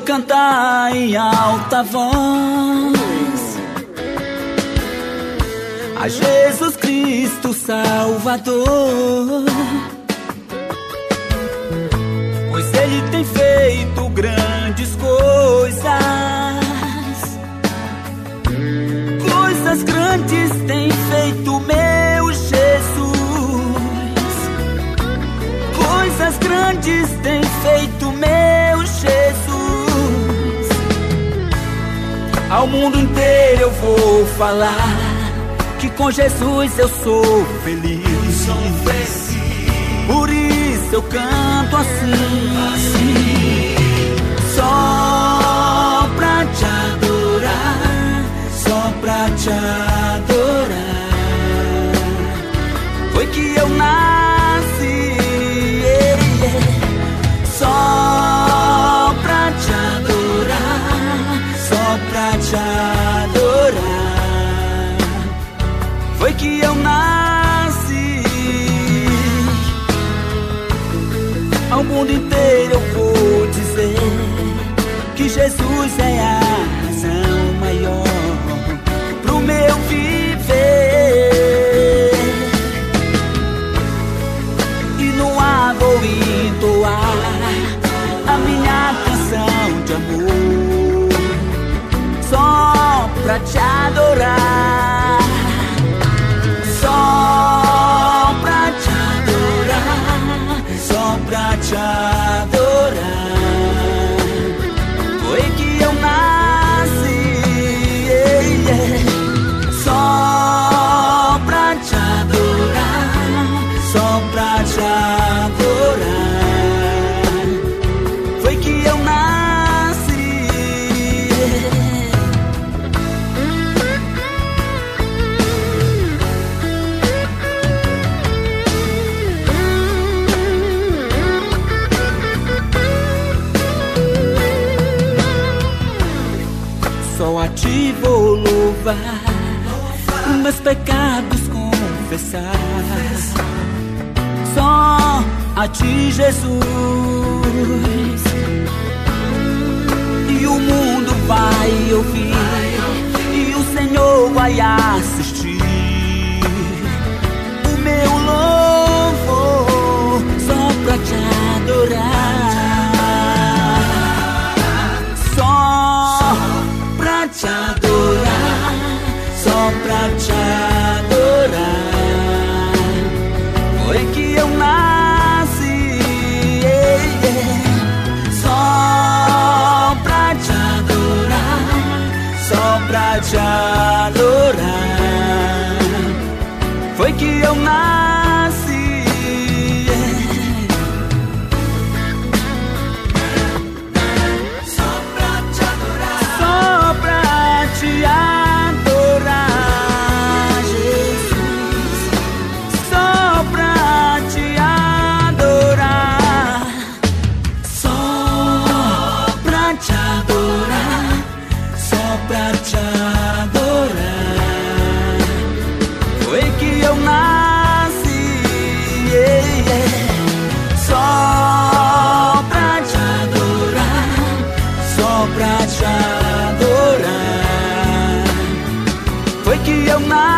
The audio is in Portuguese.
cantar em alta voz a Jesus Cristo Salvador, pois Ele tem feito grandes coisas, coisas grandes tem feito meu Jesus, coisas grandes tem feito meu Jesus. Ao mundo inteiro eu vou falar que com Jesus eu sou feliz. Por isso eu canto assim, só pra te adorar, só pra te adorar. Foi que eu nasci, só pra te adorar, só pra te adorar. Foi que eu nasci. Ao mundo inteiro eu vou dizer que Jesus é a razão maior pro meu viver. E no ar vou entoar a minha canção de amor, só pra te adorar, só pra te adorar, só pra te adorar. Foi que eu nasci, só pra te adorar, só pra te adorar. Foi que eu nasci. Só a ti vou louvar, meus pecados confessar. Só a ti, Jesus, e o mundo vai ouvir, e o Senhor vai assistir o meu louvor, só pra te adorar, só pra te adorar, só pra te adorar. Foi que eu nasci, só pra te adorar, só pra te adorar. Foi que eu nasci. Só pra te adorar, só pra te adorar, Jesus, só pra te adorar, só pra te adorar, só pra te adorar. Foi que eu nasci, só pra te adorar, só pra te adorar. Foi que eu nasci.